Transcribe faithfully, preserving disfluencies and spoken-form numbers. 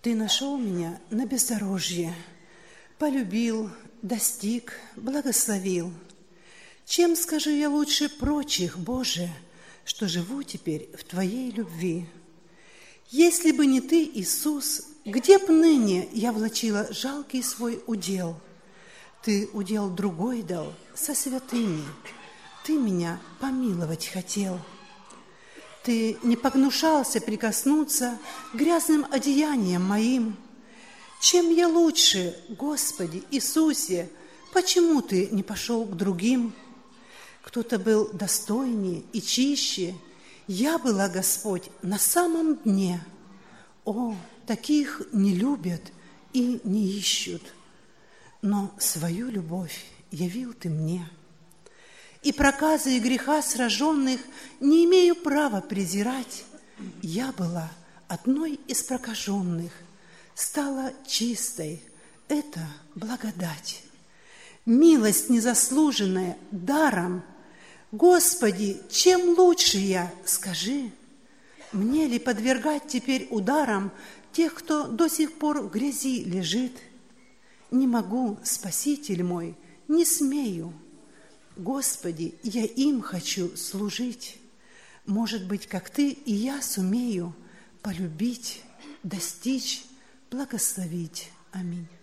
Ты нашел меня на бездорожье, полюбил, достиг, благословил. Чем скажу я лучше прочих, Боже, что живу теперь в Твоей любви? Если бы не Ты, Иисус, где б ныне я влачила жалкий свой удел? Ты удел другой дал со святыми, Ты меня помиловать хотел. Ты не погнушался прикоснуться к грязным одеяниям моим. Чем я лучше, Господи Иисусе, почему Ты не пошел к другим? Кто-то был достойнее и чище, я была, Господь, на самом дне. О, таких не любят и не ищут, но свою любовь явил Ты мне. И проказы и греха сраженных не имею права презирать. Я была одной из прокаженных, стала чистой. Это благодать. Милость незаслуженная даром. Господи, чем лучше я, скажи? Мне ли подвергать теперь ударам тех, кто до сих пор в грязи лежит? Не могу, Спаситель мой, не смею. Господи, я им хочу служить. Может быть, как Ты и я сумею полюбить, достичь, благословить. Аминь.